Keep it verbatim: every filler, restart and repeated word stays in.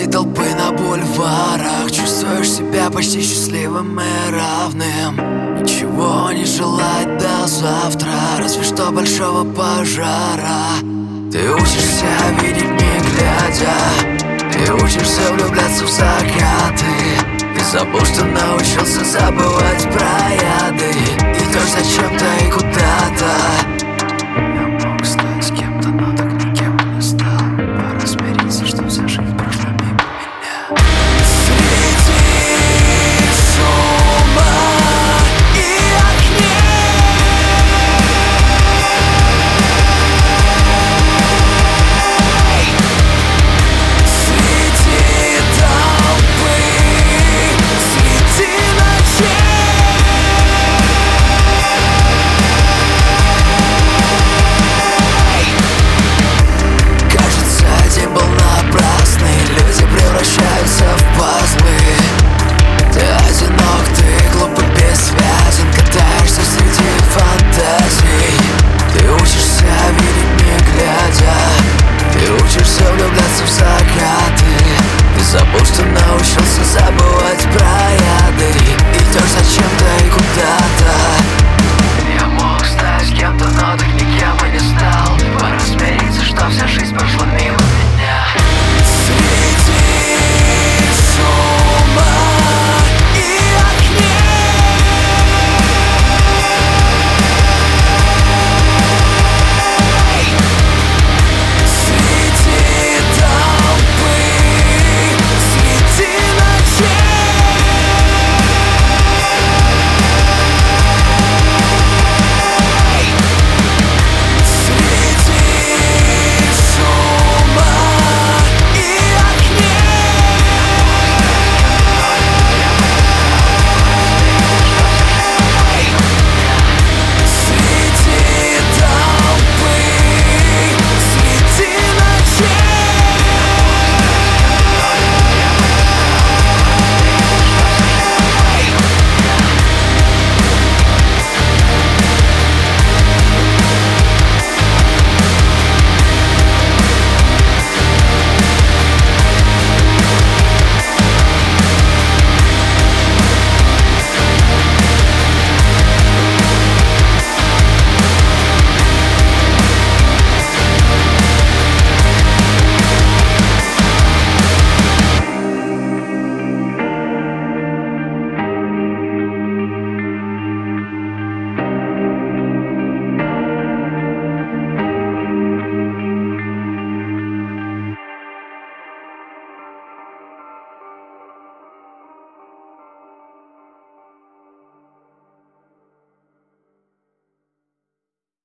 Среди толпы на бульварах чувствуешь себя почти счастливым и равным. Ничего не желать до завтра, разве что большого пожара. Ты учишься видеть не глядя, ты учишься влюбляться в закаты. Ты забыл, что научился забывать про яды. Идешь зачем-то и куда-то. Я мог стать с кем-то, но так никем не стал. Пора смириться, что вся жизнь прошла мимо меня. Среди шума и огней среди толпы, среди ночей. Кажется, день был напрасный, люди превращаются в пазлы. Ты одинок, ты глупо бессвязен, катаешься среди фантазий. Ты учишься видеть не глядя, ты учишься влюбляться в закаты. Ты забыл, что научился забывать про